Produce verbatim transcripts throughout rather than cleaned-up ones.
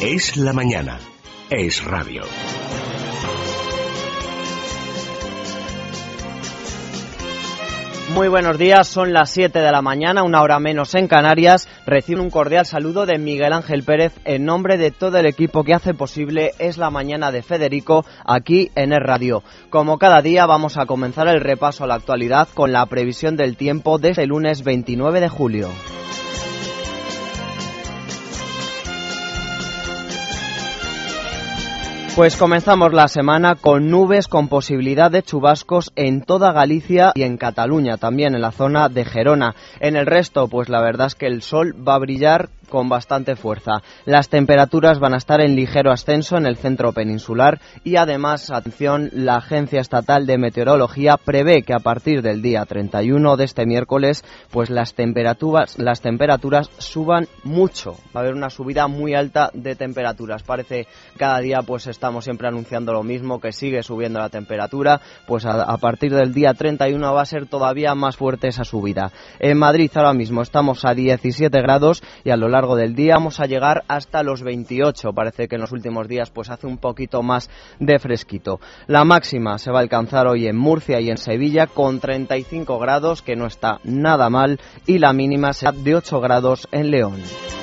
Es la mañana. Es radio. Muy buenos días, son las siete de la mañana, una hora menos en Canarias. Recibo un cordial saludo de Miguel Ángel Pérez en nombre de todo el equipo que hace posible Es la mañana de Federico aquí en Es Radio. Como cada día vamos a comenzar el repaso a la actualidad con la previsión del tiempo desde el lunes veintinueve de julio. Pues comenzamos la semana con nubes con posibilidad de chubascos en toda Galicia y en Cataluña, también en la zona de Gerona. En el resto, pues la verdad es que el sol va a brillar con bastante fuerza. Las temperaturas van a estar en ligero ascenso en el centro peninsular y además, atención, la Agencia Estatal de Meteorología prevé que a partir del día treinta y uno de este miércoles, pues las temperaturas, las temperaturas suban mucho. Va a haber una subida muy alta de temperaturas. Parece cada día pues estamos siempre anunciando lo mismo, que sigue subiendo la temperatura, pues a, a partir del día treinta y uno va a ser todavía más fuerte esa subida. En Madrid ahora mismo estamos a diecisiete grados y a lo largo del día vamos a llegar hasta los veintiocho. Parece que en los últimos días pues hace un poquito más de fresquito. La máxima se va a alcanzar hoy en Murcia y en Sevilla con treinta y cinco grados, que no está nada mal, y la mínima será de ocho grados en León.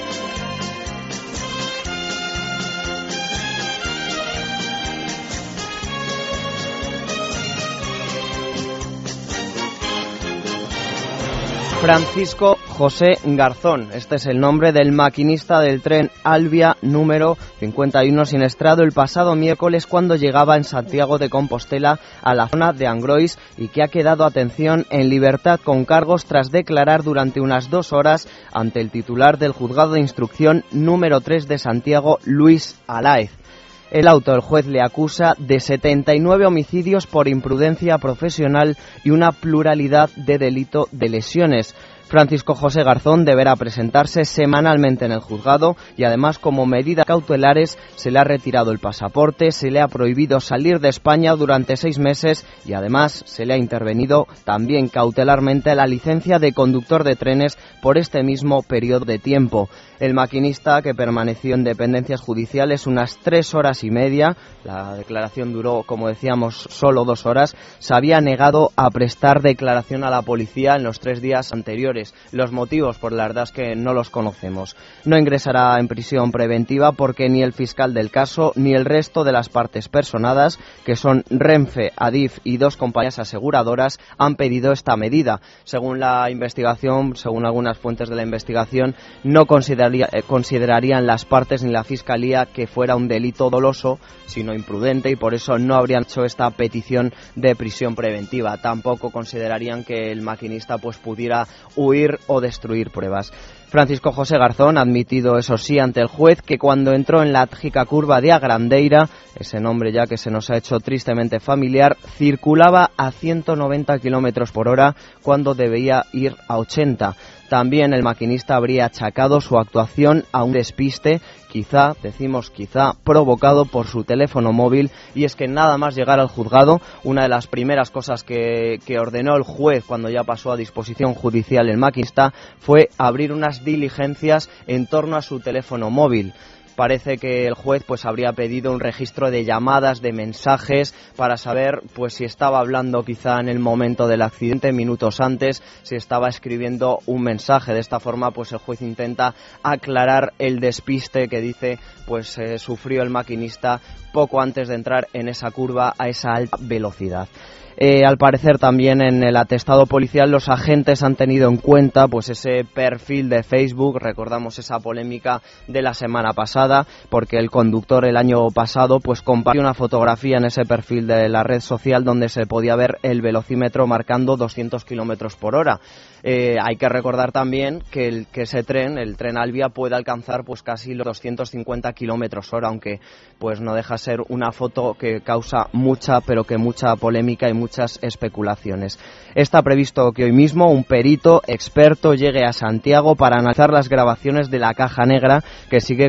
Francisco José Garzón, este es el nombre del maquinista del tren Albia número cincuenta y uno siniestrado el pasado miércoles cuando llegaba en Santiago de Compostela a la zona de Angrois y que ha quedado, atención, en libertad con cargos tras declarar durante unas dos horas ante el titular del Juzgado de Instrucción número tres de Santiago, Luis Alaez. El auto, el juez le acusa de setenta y nueve homicidios por imprudencia profesional y una pluralidad de delito de lesiones. Francisco José Garzón deberá presentarse semanalmente en el juzgado y además, como medidas cautelares, se le ha retirado el pasaporte, se le ha prohibido salir de España durante seis meses y además se le ha intervenido también cautelarmente la licencia de conductor de trenes por este mismo periodo de tiempo. El maquinista, que permaneció en dependencias judiciales unas tres horas y media, la declaración duró, como decíamos, solo dos horas, se había negado a prestar declaración a la policía en los tres días anteriores. Los motivos, por la verdad es que no los conocemos. No ingresará en prisión preventiva porque ni el fiscal del caso ni el resto de las partes personadas, que son Renfe, Adif y dos compañías aseguradoras, han pedido esta medida. Según la investigación, según algunas fuentes de la investigación, no consideraría, eh, considerarían las partes ni la fiscalía que fuera un delito doloso, sino imprudente, y por eso no habrían hecho esta petición de prisión preventiva. Tampoco considerarían que el maquinista pues pudiera huir o destruir pruebas. Francisco José Garzón ha admitido, eso sí, ante el juez, que cuando entró en la trágica curva de Agrandeira, ese nombre ya que se nos ha hecho tristemente familiar, circulaba a ciento noventa kilómetros por hora cuando debía ir a ochenta. También el maquinista habría achacado su actuación a un despiste, quizá, decimos quizá, provocado por su teléfono móvil, y es que nada más llegar al juzgado, una de las primeras cosas que, que ordenó el juez cuando ya pasó a disposición judicial el maquinista fue abrir unas diligencias en torno a su teléfono móvil. Parece que el juez pues habría pedido un registro de llamadas, de mensajes, para saber pues si estaba hablando quizá en el momento del accidente, minutos antes, si estaba escribiendo un mensaje. De esta forma pues el juez intenta aclarar el despiste que dice pues eh, sufrió el maquinista poco antes de entrar en esa curva a esa alta velocidad. Eh, al parecer también en el atestado policial los agentes han tenido en cuenta pues ese perfil de Facebook. Recordamos esa polémica de la semana pasada porque el conductor el año pasado pues compartió una fotografía en ese perfil de la red social donde se podía ver el velocímetro marcando doscientos kilómetros por hora. Eh, hay que recordar también que, el, que ese tren, el tren Albia, puede alcanzar pues casi los doscientos cincuenta kilómetros hora, aunque pues no deja ser una foto que causa mucha, pero que mucha polémica y muchas especulaciones. Está previsto que hoy mismo un perito experto llegue a Santiago para analizar las grabaciones de la caja negra que sigue custodiando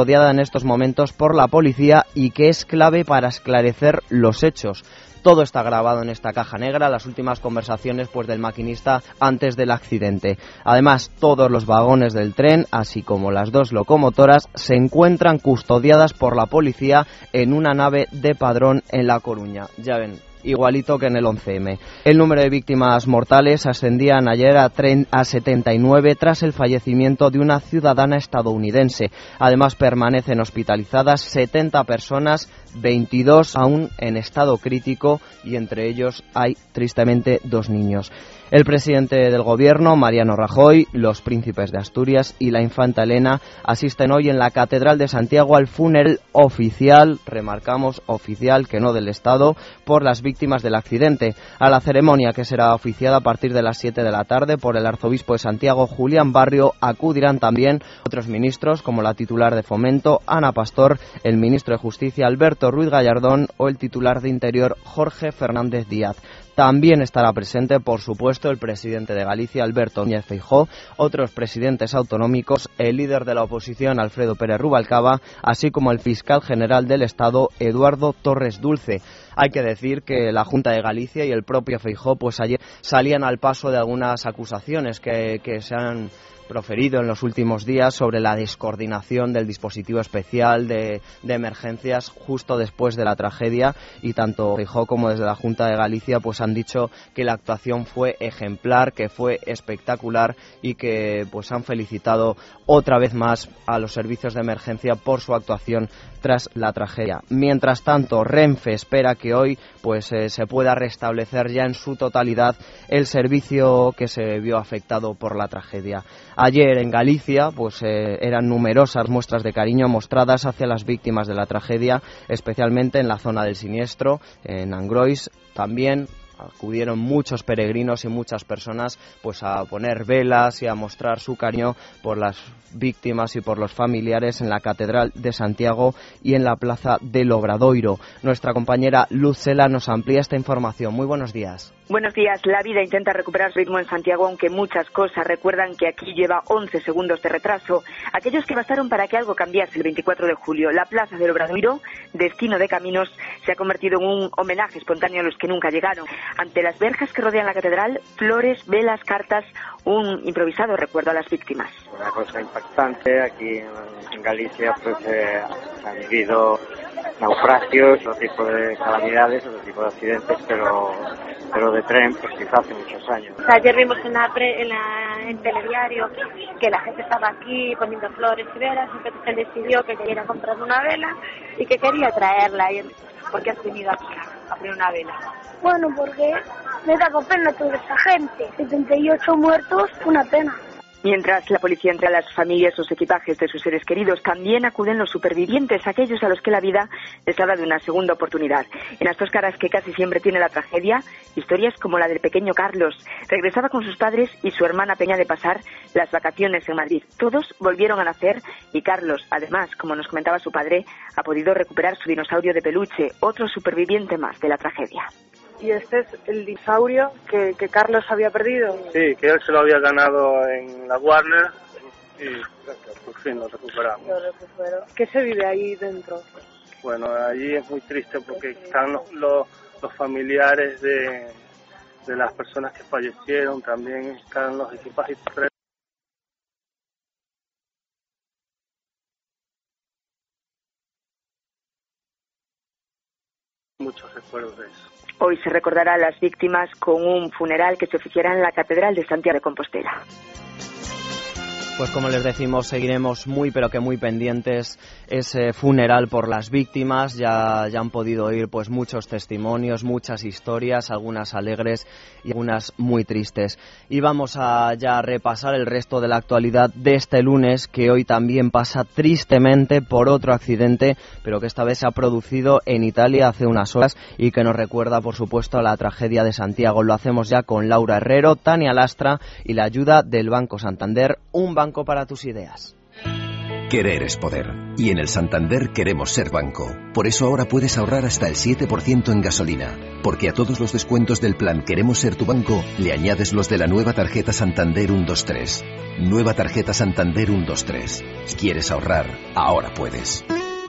custodiada en estos momentos por la policía y que es clave para esclarecer los hechos. Todo está grabado en esta caja negra, las últimas conversaciones pues del maquinista antes del accidente. Además, todos los vagones del tren, así como las dos locomotoras, se encuentran custodiadas por la policía en una nave de Padrón en La Coruña. Ya ven, igualito que en el once eme. El número de víctimas mortales ascendían ayer a, a setenta y nueve tras el fallecimiento de una ciudadana estadounidense. Además, permanecen hospitalizadas setenta personas, veintidós aún en estado crítico y entre ellos hay tristemente dos niños. El presidente del gobierno, Mariano Rajoy, los príncipes de Asturias y la infanta Elena asisten hoy en la Catedral de Santiago al funeral oficial, remarcamos oficial, que no del Estado, por las víctimas del accidente. A la ceremonia, que será oficiada a partir de las siete de la tarde por el arzobispo de Santiago, Julián Barrio, acudirán también otros ministros como la titular de Fomento, Ana Pastor, el ministro de Justicia, Alberto Ruiz Gallardón, o el titular de Interior, Jorge Fernández Díaz. También estará presente, por supuesto, el presidente de Galicia, Alberto Núñez Feijóo, otros presidentes autonómicos, el líder de la oposición, Alfredo Pérez Rubalcaba, así como el fiscal general del Estado, Eduardo Torres Dulce. Hay que decir que la Junta de Galicia y el propio Feijóo pues ayer salían al paso de algunas acusaciones que, que se han proferido en los últimos días sobre la descoordinación del dispositivo especial de, de emergencias justo después de la tragedia, y tanto Feijóo como desde la Junta de Galicia pues han dicho que la actuación fue ejemplar, que fue espectacular y que pues han felicitado otra vez más a los servicios de emergencia por su actuación tras la tragedia. Mientras tanto, Renfe espera que hoy pues eh, se pueda restablecer ya en su totalidad el servicio que se vio afectado por la tragedia. Ayer en Galicia pues eh, eran numerosas muestras de cariño mostradas hacia las víctimas de la tragedia, especialmente en la zona del siniestro, en Angrois. También acudieron muchos peregrinos y muchas personas pues a poner velas y a mostrar su cariño por las víctimas y por los familiares en la Catedral de Santiago y en la Plaza del Obradoiro. Nuestra compañera Luz Cela nos amplía esta información. Muy buenos días. Buenos días. La vida intenta recuperar ritmo en Santiago, aunque muchas cosas recuerdan que aquí lleva once segundos de retraso. Aquellos que bastaron para que algo cambiase el veinticuatro de julio. La Plaza del Obradoiro, destino de caminos, se ha convertido en un homenaje espontáneo a los que nunca llegaron. Ante las verjas que rodean la catedral, flores, velas, cartas, un improvisado recuerdo a las víctimas. Una cosa impactante. Aquí en Galicia pues eh, se han vivido naufragios, otro tipo de calamidades, otro tipo de accidentes, pero pero de tren pues quizá hace muchos años. Ayer vimos en la pre, en, la, en telediario que la gente estaba aquí poniendo flores y velas, entonces él decidió que quería ir a comprar una vela y que quería traerla. ¿Por qué has venido aquí a poner una vela? Bueno, porque me da pena toda esa gente, setenta y ocho muertos, una pena. Mientras la policía entrega a las familias los equipajes de sus seres queridos, también acuden los supervivientes, aquellos a los que la vida les ha dado una segunda oportunidad. En las dos caras que casi siempre tiene la tragedia, historias como la del pequeño Carlos. Regresaba con sus padres y su hermana Peña de pasar las vacaciones en Madrid. Todos volvieron a nacer y Carlos, además, como nos comentaba su padre, ha podido recuperar su dinosaurio de peluche, otro superviviente más de la tragedia. ¿Y este es el dinosaurio que, que Carlos había perdido? Sí, que él se lo había ganado en la Warner y por fin lo recuperamos. Lo recuperó. ¿Qué se vive ahí dentro? Bueno, allí es muy triste porque están los, los, los familiares de, de las personas que fallecieron, también están los equipajes. Muchos recuerdos de eso. Hoy se recordará a las víctimas con un funeral que se oficiará en la Catedral de Santiago de Compostela. Pues como les decimos, seguiremos muy pero que muy pendientes ese funeral por las víctimas. Ya, ya han podido oír pues muchos testimonios, muchas historias, algunas alegres y algunas muy tristes. Y vamos a ya repasar el resto de la actualidad de este lunes, que hoy también pasa tristemente por otro accidente, pero que esta vez se ha producido en Italia hace unas horas y que nos recuerda por supuesto a la tragedia de Santiago. Lo hacemos ya con Laura Herrero, Tania Lastra y la ayuda del Banco Santander, un banco para tus ideas. Querer es poder. Y en el Santander queremos ser banco. Por eso ahora puedes ahorrar hasta el siete por ciento en gasolina. Porque a todos los descuentos del plan Queremos ser tu banco, le añades los de la nueva tarjeta Santander ciento veintitrés. Nueva tarjeta Santander ciento veintitrés. Si quieres ahorrar, ahora puedes.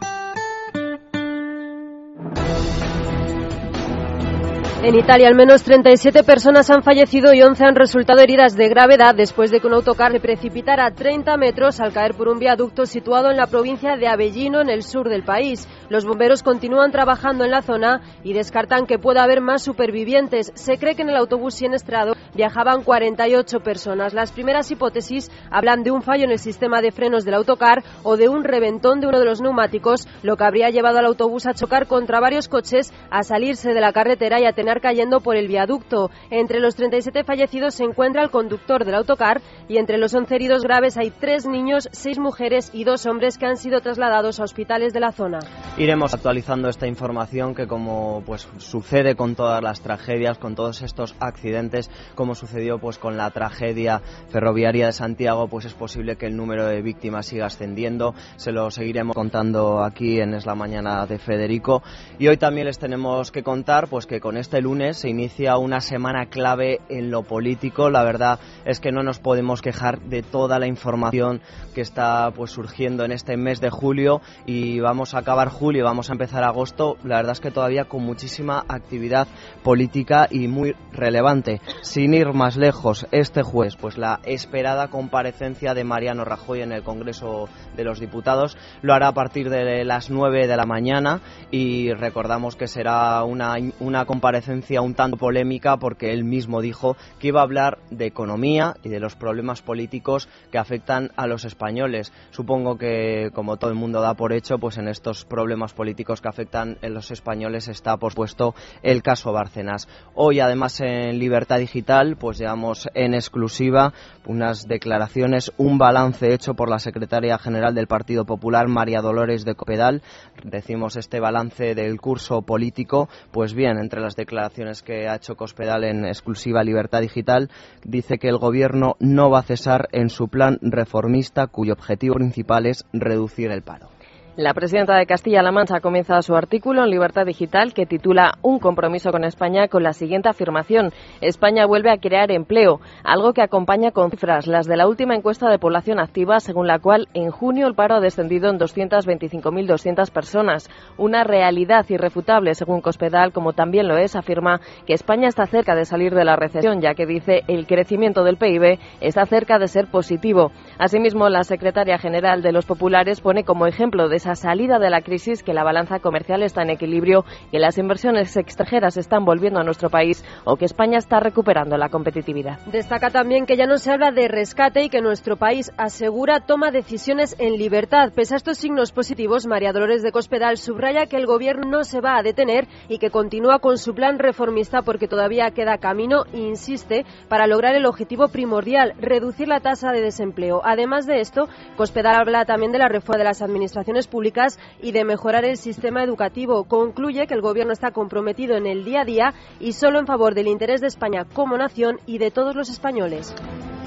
En Italia, al menos treinta y siete personas han fallecido y once han resultado heridas de gravedad después de que un autocar se precipitara a treinta metros al caer por un viaducto situado en la provincia de Avellino, en el sur del país. Los bomberos continúan trabajando en la zona y descartan que pueda haber más supervivientes. Se cree que en el autobús siniestrado viajaban cuarenta y ocho personas. Las primeras hipótesis hablan de un fallo en el sistema de frenos del autocar o de un reventón de uno de los neumáticos, lo que habría llevado al autobús a chocar contra varios coches, a salirse de la carretera y a tener cayendo por el viaducto. Entre los treinta y siete fallecidos se encuentra el conductor del autocar y entre los once heridos graves hay tres niños, seis mujeres y dos hombres que han sido trasladados a hospitales de la zona. Iremos actualizando esta información que, como pues sucede con todas las tragedias, con todos estos accidentes, como sucedió pues con la tragedia ferroviaria de Santiago, pues es posible que el número de víctimas siga ascendiendo. Se lo seguiremos contando aquí en Es la Mañana de Federico. Y hoy también les tenemos que contar pues que con este lunes se inicia una semana clave en lo político. La verdad es que no nos podemos quejar de toda la información que está pues surgiendo en este mes de julio, y vamos a acabar julio, vamos a empezar agosto, la verdad es que todavía con muchísima actividad política y muy relevante. Sin ir más lejos, este jueves pues la esperada comparecencia de Mariano Rajoy en el Congreso de los Diputados lo hará a partir de las nueve de la mañana, y recordamos que será una, una comparecencia un tanto polémica porque él mismo dijo que iba a hablar de economía y de los problemas políticos que afectan a los españoles. Supongo que, como todo el mundo da por hecho, pues en estos problemas políticos que afectan a los españoles está, por supuesto, el caso Bárcenas. Hoy, además, en Libertad Digital, pues llevamos en exclusiva unas declaraciones, un balance hecho por la secretaria general del Partido Popular, María Dolores de Cospedal. Decimos este balance del curso político. Pues bien, entre las declaraciones que ha hecho Cospedal en exclusiva Libertad Digital, dice que el gobierno no va a cesar en su plan reformista, cuyo objetivo principal es reducir el paro. La presidenta de Castilla-La Mancha comienza su artículo en Libertad Digital que titula Un compromiso con España con la siguiente afirmación: España vuelve a crear empleo, algo que acompaña con cifras, las de la última encuesta de población activa, según la cual en junio el paro ha descendido en doscientas veinticinco mil doscientas personas. Una realidad irrefutable, según Cospedal, como también lo es, afirma que España está cerca de salir de la recesión, ya que dice el crecimiento del P I B está cerca de ser positivo. Asimismo, la secretaria general de los populares pone como ejemplo de esa salida de la crisis que la balanza comercial está en equilibrio, que las inversiones extranjeras están volviendo a nuestro país o que España está recuperando la competitividad. Destaca también que ya no se habla de rescate y que nuestro país, asegura, toma decisiones en libertad. Pese a estos signos positivos, María Dolores de Cospedal subraya que el gobierno no se va a detener y que continúa con su plan reformista porque todavía queda camino, e insiste, para lograr el objetivo primordial, reducir la tasa de desempleo. Además de esto, Cospedal habla también de la reforma de las administraciones públicas y de mejorar el sistema educativo. Concluye que el gobierno está comprometido en el día a día y solo en favor del interés de España como nación y de todos los españoles.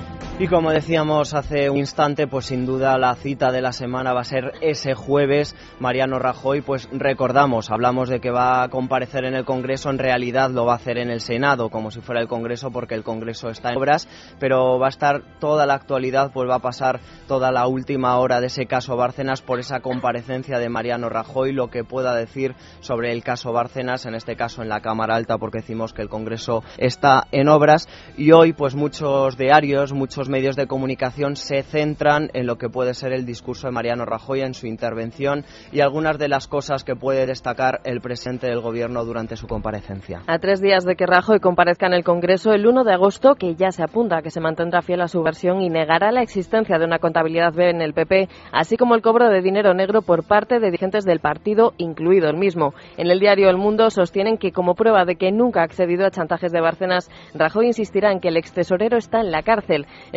Y como decíamos hace un instante, pues sin duda la cita de la semana va a ser ese jueves. Mariano Rajoy, pues recordamos, hablamos de que va a comparecer en el Congreso, en realidad lo va a hacer en el Senado, como si fuera el Congreso, porque el Congreso está en obras, pero va a estar toda la actualidad, pues va a pasar toda la última hora de ese caso Bárcenas por esa comparecencia de Mariano Rajoy, lo que pueda decir sobre el caso Bárcenas, en este caso en la Cámara Alta, porque decimos que el Congreso está en obras. Y hoy, pues muchos diarios, muchos medios de comunicación se centran en lo que puede ser el discurso de Mariano Rajoy, en su intervención y algunas de las cosas que puede destacar el presidente del gobierno durante su comparecencia. A tres días de que Rajoy comparezca en el Congreso el uno de agosto, que ya se apunta que se mantendrá fiel a su versión y negará la existencia de una contabilidad B en el P P, así como el cobro de dinero negro por parte de dirigentes del partido, incluido el mismo. En el diario El Mundo sostienen que, como prueba de que nunca ha accedido a chantajes de Bárcenas, Rajoy insistirá en que el extesorero está en la cárcel.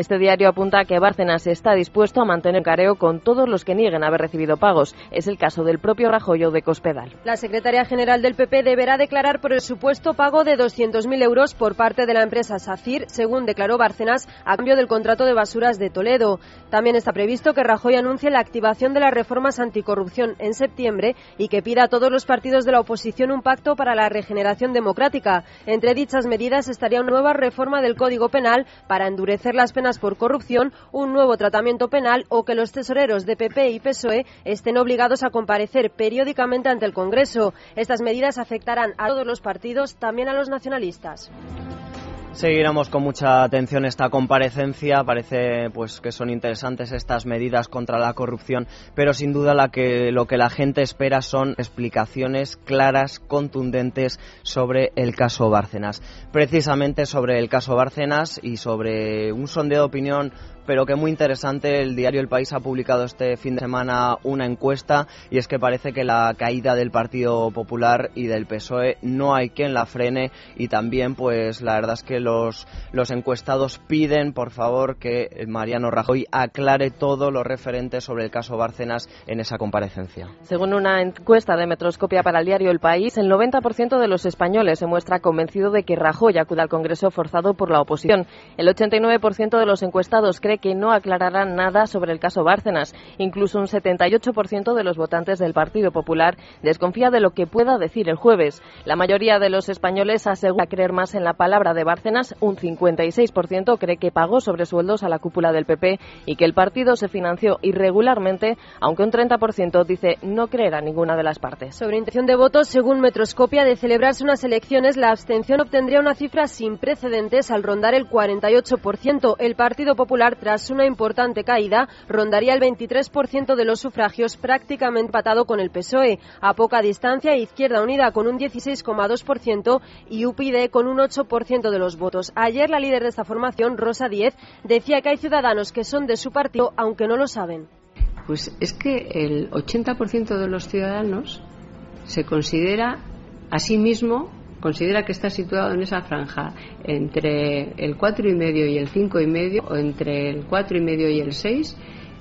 Este diario apunta a que Bárcenas está dispuesto a mantener careo con todos los que nieguen haber recibido pagos. Es el caso del propio Rajoy o de Cospedal. La secretaria general del P P deberá declarar por el supuesto pago de doscientos mil euros por parte de la empresa SACIR, según declaró Bárcenas, a cambio del contrato de basuras de Toledo. También está previsto que Rajoy anuncie la activación de las reformas anticorrupción en septiembre y que pida a todos los partidos de la oposición un pacto para la regeneración democrática. Entre dichas medidas estaría una nueva reforma del Código Penal para endurecer las penas por corrupción, un nuevo tratamiento penal o que los tesoreros de P P y P S O E estén obligados a comparecer periódicamente ante el Congreso. Estas medidas afectarán a todos los partidos, también a los nacionalistas. Seguiremos con mucha atención esta comparecencia. Parece pues que son interesantes estas medidas contra la corrupción, pero sin duda la que, lo que la gente espera son explicaciones claras, contundentes sobre el caso Bárcenas. Precisamente sobre el caso Bárcenas y sobre un sondeo de opinión, pero que muy interesante. El diario El País ha publicado este fin de semana una encuesta y es que parece que la caída del Partido Popular y del P S O E no hay quien la frene, y también pues la verdad es que los, los encuestados piden por favor que Mariano Rajoy aclare todo lo referente sobre el caso Bárcenas en esa comparecencia. Según una encuesta de Metroscopia para el diario El País, el noventa por ciento de los españoles se muestra convencido de que Rajoy acuda al Congreso forzado por la oposición. El ochenta y nueve por ciento de los encuestados cree que no aclararán nada sobre el caso Bárcenas. Incluso un setenta y ocho por ciento de los votantes del Partido Popular desconfía de lo que pueda decir el jueves. La mayoría de los españoles asegura creer más en la palabra de Bárcenas. Un cincuenta y seis por ciento cree que pagó sobresueldos a la cúpula del P P y que el partido se financió irregularmente, aunque un treinta por ciento dice no creer a ninguna de las partes. Sobre intención de votos, según Metroscopia, de celebrarse unas elecciones, la abstención obtendría una cifra sin precedentes al rondar el cuarenta y ocho por ciento. El Partido Popular, tras una importante caída, rondaría el veintitrés por ciento de los sufragios, prácticamente empatado con el P S O E. A poca distancia, Izquierda Unida con un dieciséis coma dos por ciento y U P y D con un ocho por ciento de los votos. Ayer la líder de esta formación, Rosa Díez, decía que hay ciudadanos que son de su partido aunque no lo saben. Pues es que el ochenta por ciento de los ciudadanos se considera a sí mismo considera que está situado en esa franja entre el cuatro y medio y el cinco y medio, o entre el cuatro y medio y el seis.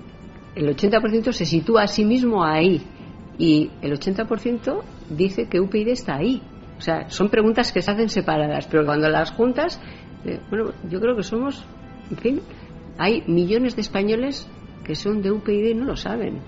El ochenta por ciento se sitúa a sí mismo ahí y el ochenta por ciento dice que U P y D está ahí. O sea, son preguntas que se hacen separadas, pero cuando las juntas, eh, bueno, yo creo que somos, en fin, hay millones de españoles que son de U P y D y no lo saben.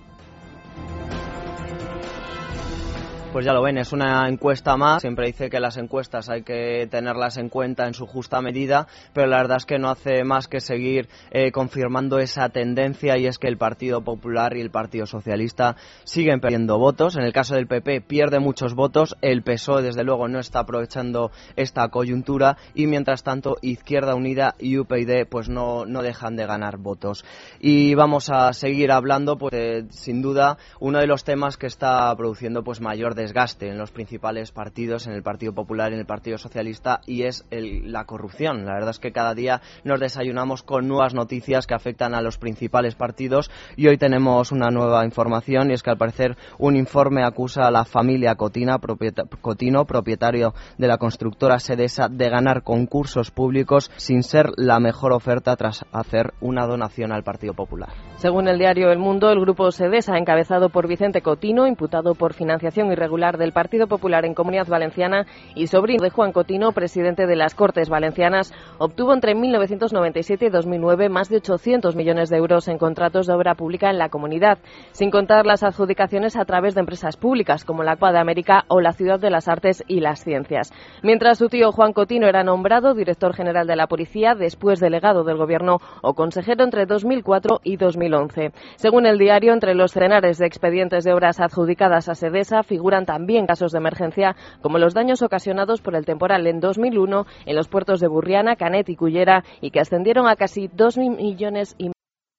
Pues ya lo ven, es una encuesta más. Siempre dice que las encuestas hay que tenerlas en cuenta en su justa medida, pero la verdad es que no hace más que seguir eh, confirmando esa tendencia, y es que el Partido Popular y el Partido Socialista siguen perdiendo votos. En el caso del P P pierde muchos votos, el P S O E desde luego no está aprovechando esta coyuntura, y mientras tanto Izquierda Unida y U P y D pues no, no dejan de ganar votos. Y vamos a seguir hablando, pues eh, sin duda uno de los temas que está produciendo pues mayor desgaste en los principales partidos, en el Partido Popular y en el Partido Socialista, y es el, la corrupción. La verdad es que cada día nos desayunamos con nuevas noticias que afectan a los principales partidos, y hoy tenemos una nueva información, y es que al parecer un informe acusa a la familia Cotina, propieta, Cotino, propietario de la constructora Sedesa, de ganar concursos públicos sin ser la mejor oferta tras hacer una donación al Partido Popular. Según el diario El Mundo, el grupo Sedesa, encabezado por Vicente Cotino, imputado por financiación irregular del Partido Popular en Comunidad Valenciana y sobrino de Juan Cotino, presidente de las Cortes Valencianas, obtuvo entre mil novecientos noventa y siete y dos mil nueve más de ochocientos millones de euros en contratos de obra pública en la comunidad, sin contar las adjudicaciones a través de empresas públicas como la Copa de América o la Ciudad de las Artes y las Ciencias. Mientras su tío Juan Cotino era nombrado director general de la Policía, después delegado del Gobierno o consejero entre dos mil cuatro y dos mil once. Según el diario, entre los centenares de expedientes de obras adjudicadas a Sedesa figuran también casos de emergencia como los daños ocasionados por el temporal en dos mil uno en los puertos de Burriana, Canet y Cullera, y que ascendieron a casi dos millones y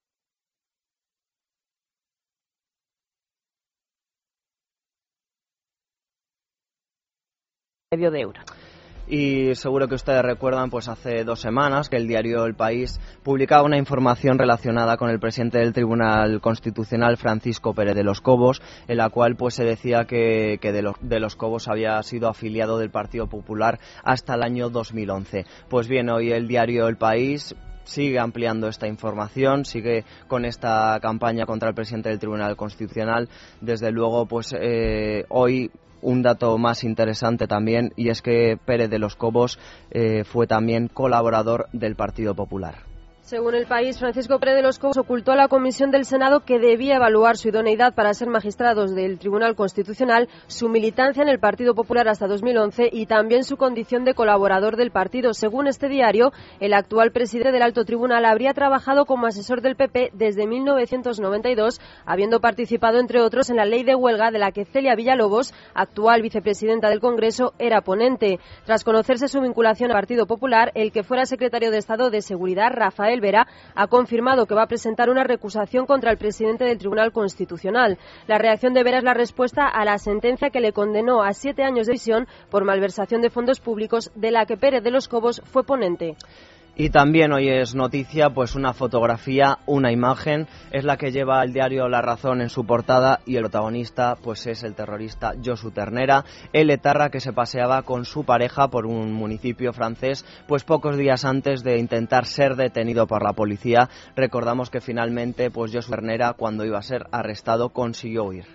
medio de euros. Y seguro que ustedes recuerdan, pues hace dos semanas que el diario El País publicaba una información relacionada con el presidente del Tribunal Constitucional, Francisco Pérez de los Cobos, en la cual pues se decía que, que de, los, de los Cobos había sido afiliado del Partido Popular hasta el año dos mil once. Pues bien, hoy el diario El País sigue ampliando esta información, sigue con esta campaña contra el presidente del Tribunal Constitucional. Desde luego, pues eh, hoy un dato más interesante también, y es que Pérez de los Cobos eh, fue también colaborador del Partido Popular. Según El País, Francisco Pérez de los Cobos ocultó a la Comisión del Senado que debía evaluar su idoneidad para ser magistrados del Tribunal Constitucional, su militancia en el Partido Popular hasta dos mil once y también su condición de colaborador del partido. Según este diario, el actual presidente del Alto Tribunal habría trabajado como asesor del P P desde mil novecientos noventa y dos, habiendo participado, entre otros, en la ley de huelga de la que Celia Villalobos, actual vicepresidenta del Congreso, era ponente. Tras conocerse su vinculación al Partido Popular, el que fuera secretario de Estado de Seguridad, Rafael Vera, ha confirmado que va a presentar una recusación contra el presidente del Tribunal Constitucional. La reacción de Vera es la respuesta a la sentencia que le condenó a siete años de prisión por malversación de fondos públicos, de la que Pérez de los Cobos fue ponente. Y también hoy es noticia pues una fotografía, una imagen, es la que lleva el diario La Razón en su portada, y el protagonista pues es el terrorista Josu Ternera, el etarra que se paseaba con su pareja por un municipio francés pues pocos días antes de intentar ser detenido por la policía. Recordamos que finalmente pues Josu Ternera, cuando iba a ser arrestado, consiguió huir.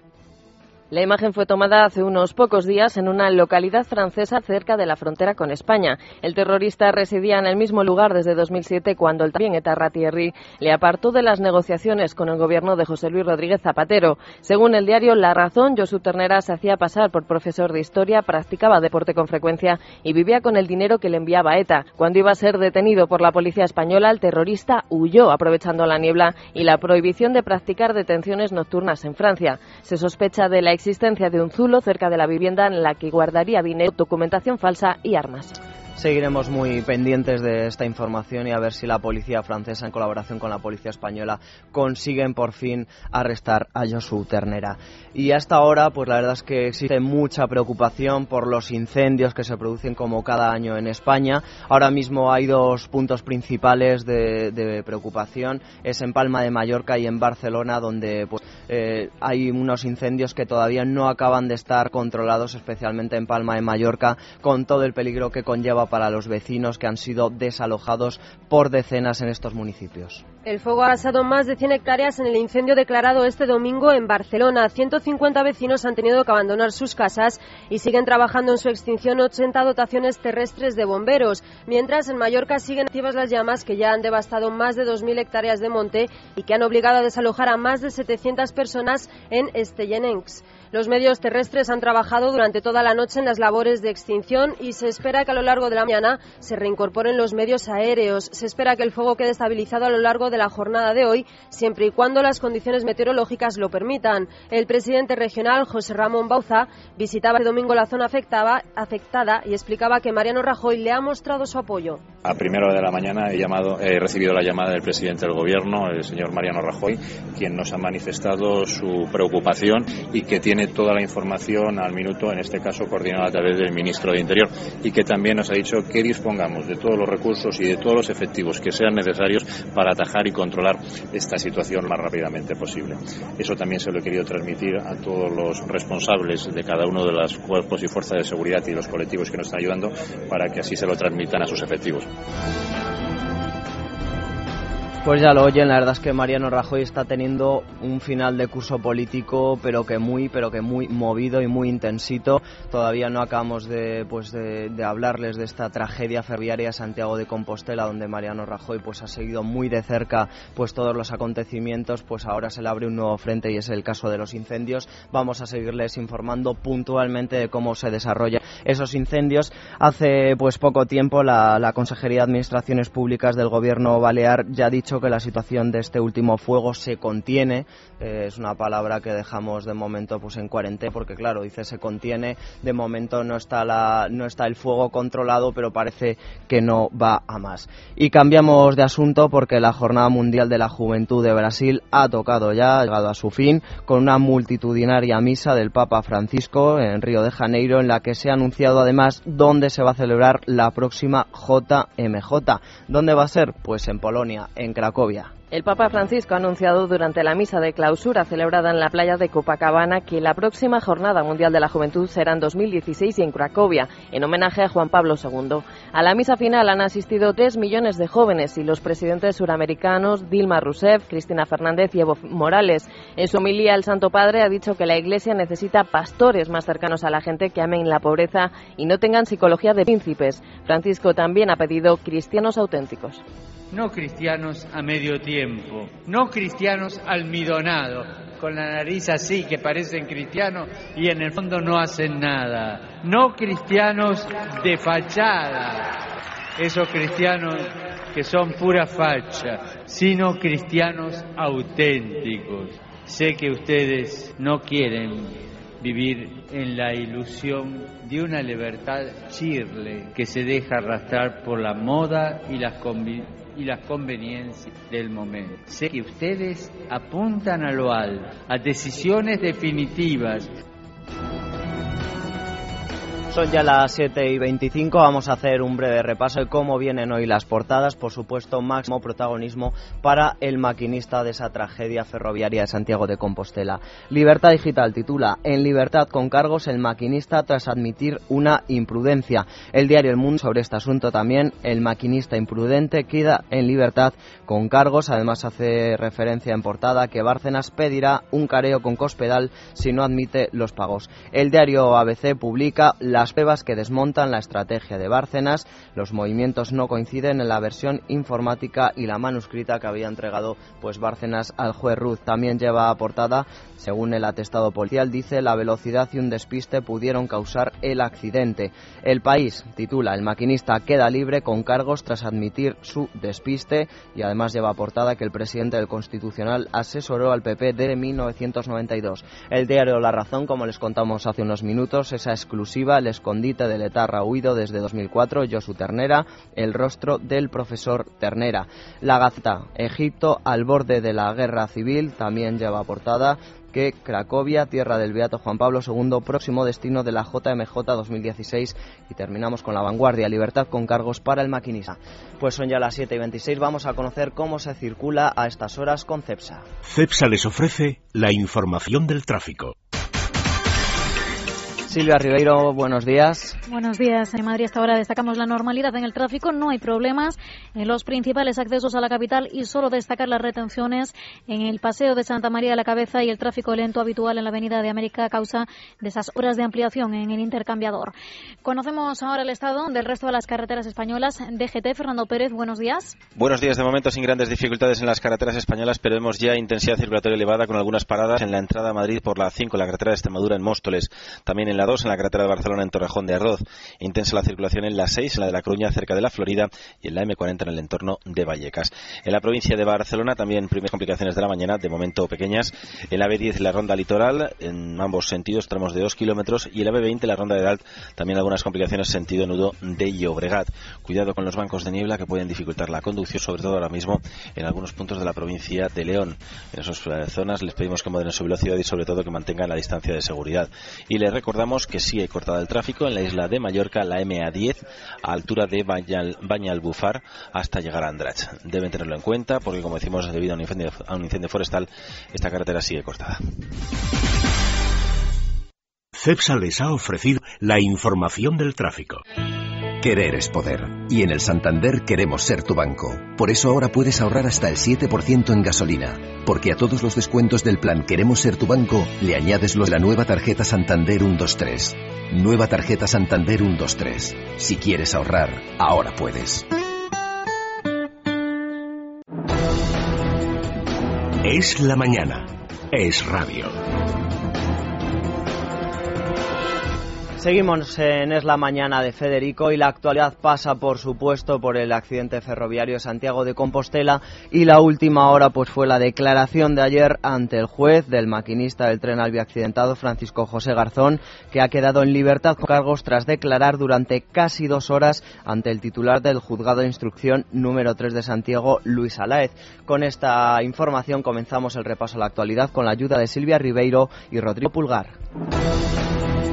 La imagen fue tomada hace unos pocos días en una localidad francesa cerca de la frontera con España. El terrorista residía en el mismo lugar desde dos mil siete, cuando el también etarra Thierry le apartó de las negociaciones con el gobierno de José Luis Rodríguez Zapatero. Según el diario La Razón, Josu Ternera se hacía pasar por profesor de historia, practicaba deporte con frecuencia y vivía con el dinero que le enviaba ETA. Cuando iba a ser detenido por la policía española, el terrorista huyó aprovechando la niebla y la prohibición de practicar detenciones nocturnas en Francia. Se sospecha de la existencia de un zulo cerca de la vivienda en la que guardaría dinero, documentación falsa y armas. Seguiremos muy pendientes de esta información y a ver si la policía francesa, en colaboración con la policía española, consiguen por fin arrestar a Josu Ternera. Y hasta ahora, pues la verdad es que existe mucha preocupación por los incendios que se producen como cada año en España. Ahora mismo hay dos puntos principales de, de preocupación, es en Palma de Mallorca y en Barcelona, donde pues eh, hay unos incendios que todavía no acaban de estar controlados, especialmente en Palma de Mallorca, con todo el peligro que conlleva para los vecinos que han sido desalojados por decenas en estos municipios. El fuego ha arrasado más de cien hectáreas en el incendio declarado este domingo en Barcelona. ciento cincuenta vecinos han tenido que abandonar sus casas y siguen trabajando en su extinción ochenta dotaciones terrestres de bomberos. Mientras, en Mallorca siguen activas las llamas que ya han devastado más de dos mil hectáreas de monte y que han obligado a desalojar a más de setecientas personas en Estellencs. Los medios terrestres han trabajado durante toda la noche en las labores de extinción y se espera que a lo largo de la mañana se reincorporen los medios aéreos. Se espera que el fuego quede estabilizado a lo largo de la jornada de hoy, siempre y cuando las condiciones meteorológicas lo permitan. El presidente regional, José Ramón Bauza, visitaba el domingo la zona afectada, afectada y explicaba que Mariano Rajoy le ha mostrado su apoyo. A primera hora de la mañana he, llamado, he recibido la llamada del presidente del Gobierno, el señor Mariano Rajoy, quien nos ha manifestado su preocupación y que tiene toda la información al minuto, en este caso coordinada a través del ministro de Interior, y que también nos ha dicho que dispongamos de todos los recursos y de todos los efectivos que sean necesarios para atajar y controlar esta situación lo más rápidamente posible. Eso también se lo he querido transmitir a todos los responsables de cada uno de los cuerpos y fuerzas de seguridad y los colectivos que nos están ayudando, para que así se lo transmitan a sus efectivos. Pues ya lo oyen, la verdad es que Mariano Rajoy está teniendo un final de curso político, pero que muy, pero que muy movido y muy intensito. Todavía no acabamos de, pues de, de hablarles de esta tragedia ferroviaria Santiago de Compostela, donde Mariano Rajoy pues ha seguido muy de cerca pues todos los acontecimientos. Pues ahora se le abre un nuevo frente y es el caso de los incendios. Vamos a seguirles informando puntualmente de cómo se desarrollan esos incendios. Hace pues poco tiempo la, la Consejería de Administraciones Públicas del Gobierno Balear ya ha dicho que la situación de este último fuego se contiene. Eh, es una palabra que dejamos de momento pues en cuarentena, porque claro, dice se contiene, de momento no está la no está el fuego controlado, pero parece que no va a más. Y cambiamos de asunto porque la Jornada Mundial de la Juventud de Brasil ha tocado ya, ha llegado a su fin, con una multitudinaria misa del Papa Francisco en Río de Janeiro, en la que se ha anunciado además dónde se va a celebrar la próxima J M J. ¿Dónde va a ser? Pues en Polonia, en Cracovia. El Papa Francisco ha anunciado durante la misa de clausura celebrada en la playa de Copacabana que la próxima Jornada Mundial de la Juventud será en dos mil dieciséis y en Cracovia, en homenaje a Juan Pablo segundo. A la misa final han asistido tres millones de jóvenes y los presidentes suramericanos Dilma Rousseff, Cristina Fernández y Evo Morales. En su homilía, el Santo Padre ha dicho que la Iglesia necesita pastores más cercanos a la gente que amen la pobreza y no tengan psicología de príncipes. Francisco también ha pedido cristianos auténticos. No cristianos a medio tiempo, no cristianos almidonados, con la nariz así que parecen cristianos y en el fondo no hacen nada. No cristianos de fachada, esos cristianos que son pura facha, sino cristianos auténticos. Sé que ustedes no quieren vivir en la ilusión de una libertad chirle que se deja arrastrar por la moda y las conveniencias y las conveniencias del momento. Sé que ustedes apuntan a lo alto, a decisiones definitivas. Son ya las siete y veinticinco, vamos a hacer un breve repaso de cómo vienen hoy las portadas. Por supuesto, máximo protagonismo para el maquinista de esa tragedia ferroviaria de Santiago de Compostela. Libertad Digital titula: En libertad con cargos el maquinista tras admitir una imprudencia. El diario El Mundo sobre este asunto también: el maquinista imprudente queda en libertad con cargos. Además hace referencia en portada que Bárcenas pedirá un careo con Cospedal si no admite los pagos. El diario A B C publica las pruebas que desmontan la estrategia de Bárcenas. Los movimientos no coinciden en la versión informática y la manuscrita que había entregado pues Bárcenas al juez Ruz. También lleva a portada, según el atestado policial, dice: la velocidad y un despiste pudieron causar el accidente. El País titula: el maquinista queda libre con cargos tras admitir su despiste, y además lleva a portada que el presidente del Constitucional asesoró al P P desde mil novecientos noventa y dos. El diario La Razón, como les contamos hace unos minutos, esa exclusiva: el escondite del etarra huido desde dos mil cuatro, Josu Ternera, el rostro del profesor Ternera. La Gaceta: Egipto al borde de la guerra civil, también lleva a portada que Cracovia, tierra del beato Juan Pablo segundo, próximo destino de la J M J dos mil dieciséis. Y terminamos con La Vanguardia: libertad con cargos para el maquinista. Pues son ya las siete y veintiséis, vamos a conocer cómo se circula a estas horas con Cepsa. Cepsa les ofrece la información del tráfico. Silvia Ribeiro, buenos días. Buenos días. En Madrid hasta ahora destacamos la normalidad en el tráfico, no hay problemas en los principales accesos a la capital y solo destacar las retenciones en el Paseo de Santa María de la Cabeza y el tráfico lento habitual en la Avenida de América a causa de esas horas de ampliación en el intercambiador. Conocemos ahora el estado del resto de las carreteras españolas. D G T, Fernando Pérez, buenos días. Buenos días. De momento sin grandes dificultades en las carreteras españolas, pero vemos ya intensidad circulatoria elevada con algunas paradas en la entrada a Madrid por la A cinco, la carretera de Extremadura en Móstoles, también en la dos, en la carretera de Barcelona en Torrejón de Ardoz. Intensa la circulación en la seis, en la de La Coruña cerca de la Florida, y en la eme cuarenta en el entorno de Vallecas. En la provincia de Barcelona también primeras complicaciones de la mañana, de momento pequeñas. En la be diez la ronda litoral, en ambos sentidos, tramos de dos kilómetros, y en la be veinte la ronda de Dalt, también algunas complicaciones sentido nudo de Llobregat. Cuidado con los bancos de niebla que pueden dificultar la conducción, sobre todo ahora mismo en algunos puntos de la provincia de León. En esas eh, zonas les pedimos que moderen su velocidad y sobre todo que mantengan la distancia de seguridad. Y les recordamos que sí hay cortada del tráfico en la isla de Mallorca, la eme a diez, a altura de Bañal, Bañalbufar, hasta llegar a Andratx. Deben tenerlo en cuenta porque, como decimos, debido a un incendio, a un incendio forestal, esta carretera sigue cortada. Cepsa les ha ofrecido la información del tráfico. Querer es poder. Y en el Santander queremos ser tu banco. Por eso ahora puedes ahorrar hasta el siete por ciento en gasolina. Porque a todos los descuentos del plan Queremos ser tu banco le añades los de la nueva tarjeta Santander ciento veintitrés. Nueva tarjeta Santander ciento veintitrés. Si quieres ahorrar, ahora puedes. Es la mañana. Es radio. Seguimos en Es la Mañana de Federico y la actualidad pasa, por supuesto, por el accidente ferroviario de Santiago de Compostela, y la última hora pues fue la declaración de ayer ante el juez del maquinista del tren Alvia accidentado, Francisco José Garzón, que ha quedado en libertad con cargos tras declarar durante casi dos horas ante el titular del Juzgado de Instrucción número tres de Santiago, Luis Aláez. Con esta información comenzamos el repaso a la actualidad con la ayuda de Silvia Ribeiro y Rodrigo Pulgar. El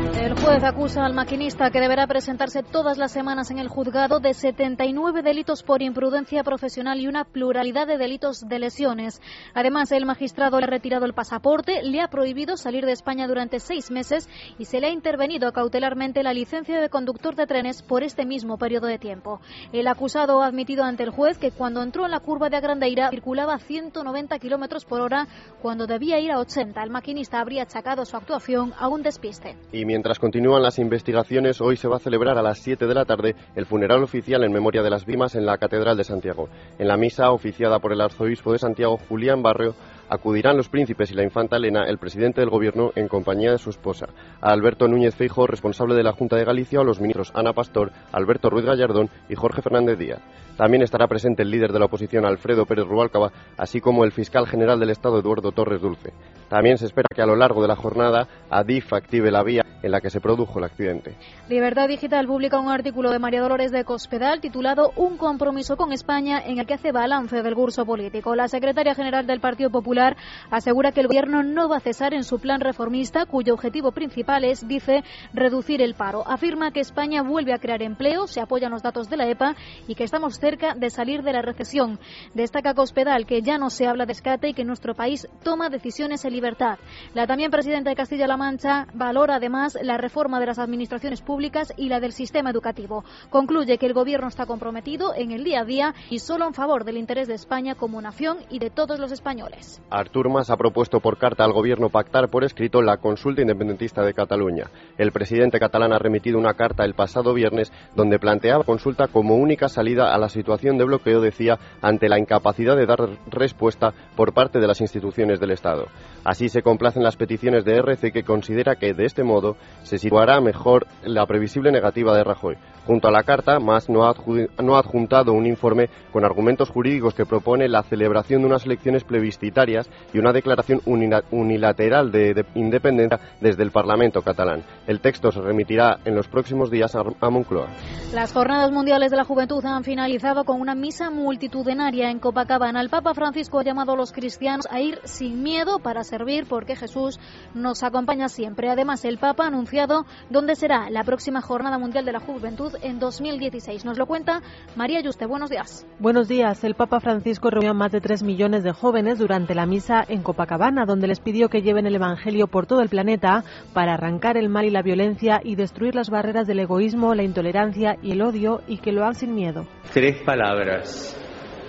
juez acusa al maquinista, que deberá presentarse todas las semanas en el juzgado, de setenta y nueve delitos por imprudencia profesional y una pluralidad de delitos de lesiones. Además, el magistrado le ha retirado el pasaporte, le ha prohibido salir de España durante seis meses y se le ha intervenido cautelarmente la licencia de conductor de trenes por este mismo periodo de tiempo. El acusado ha admitido ante el juez que cuando entró en la curva de Agrandeira circulaba a ciento noventa kilómetros por hora cuando debía ir a ochenta. El maquinista habría achacado su actuación a un despiste. Y mientras continúan las investigaciones, hoy se va a celebrar a las siete de la tarde el funeral oficial en memoria de las víctimas en la Catedral de Santiago. En la misa, oficiada por el arzobispo de Santiago, Julián Barrio, acudirán los príncipes y la infanta Elena, el presidente del gobierno, en compañía de su esposa, a Alberto Núñez Feijóo, responsable de la Junta de Galicia, o los ministros Ana Pastor, Alberto Ruiz Gallardón y Jorge Fernández Díaz. También estará presente el líder de la oposición, Alfredo Pérez Rubalcaba, así como el fiscal general del Estado, Eduardo Torres Dulce. También se espera que a lo largo de la jornada Adif active la vía en la que se produjo el accidente. Libertad Digital publica un artículo de María Dolores de Cospedal titulado Un compromiso con España, en el que hace balance del curso político. La secretaria general del Partido Popular asegura que el gobierno no va a cesar en su plan reformista, cuyo objetivo principal es, dice, reducir el paro. Afirma que España vuelve a crear empleo, se apoyan los datos de la E P A y que estamos cerca de salir de la recesión. Destaca Cospedal que ya no se habla de escate y que nuestro país toma decisiones en libertad. La también presidenta de Castilla-La Mancha valora además la reforma de las administraciones públicas y la del sistema educativo. Concluye que el gobierno está comprometido en el día a día y solo en favor del interés de España como nación y de todos los españoles. Artur Mas ha propuesto por carta al gobierno pactar por escrito la consulta independentista de Cataluña. El presidente catalán ha remitido una carta el pasado viernes donde planteaba consulta como única salida a la situación de bloqueo, decía, ante la incapacidad de dar respuesta por parte de las instituciones del Estado. Así se complacen las peticiones de R C, que considera que de este modo se situará mejor la previsible negativa de Rajoy. Junto a la carta, Mas no ha, no ha adjuntado un informe con argumentos jurídicos que propone la celebración de unas elecciones plebiscitarias y una declaración unilateral de, de independencia desde el Parlamento catalán. El texto se remitirá en los próximos días a, a Moncloa. Las Jornadas Mundiales de la Juventud han finalizado con una misa multitudinaria en Copacabana. El Papa Francisco ha llamado a los cristianos a ir sin miedo para servir, porque Jesús nos acompaña siempre. Además, el Papa ha anunciado dónde será la próxima Jornada Mundial de la Juventud en dos mil dieciséis. Nos lo cuenta María Yuste. Buenos días. Buenos días. El Papa Francisco reunió a más de tres millones de jóvenes durante la misa en Copacabana, donde les pidió que lleven el Evangelio por todo el planeta para arrancar el mal y la violencia y destruir las barreras del egoísmo, la intolerancia y el odio, y que lo hagan sin miedo. Tres palabras.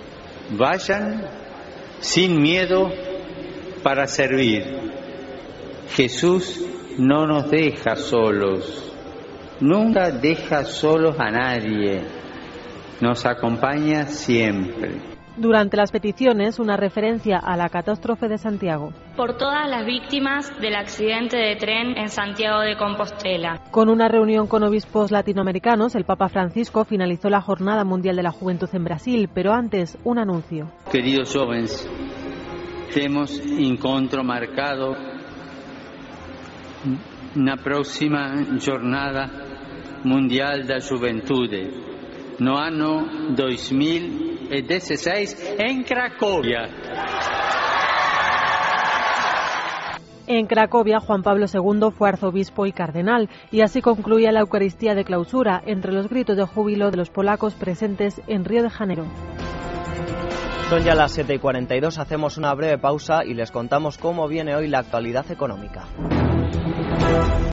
Vayan sin miedo para servir. Jesús no nos deja solos. Nunca deja solos a nadie, nos acompaña siempre. Durante las peticiones, una referencia a la catástrofe de Santiago. Por todas las víctimas del accidente de tren en Santiago de Compostela. Con una reunión con obispos latinoamericanos, el Papa Francisco finalizó la Jornada Mundial de la Juventud en Brasil, pero antes, un anuncio. Queridos jóvenes, temos encontro marcado na próxima Jornada Mundial da Juventude, no ano dois mil e dezesseis, en Cracovia. En Cracovia, Juan Pablo segundo fue arzobispo y cardenal, y así concluía la Eucaristía de clausura, entre los gritos de júbilo de los polacos presentes en Río de Janeiro. Son ya las siete y cuarenta y dos, hacemos una breve pausa y les contamos cómo viene hoy la actualidad económica.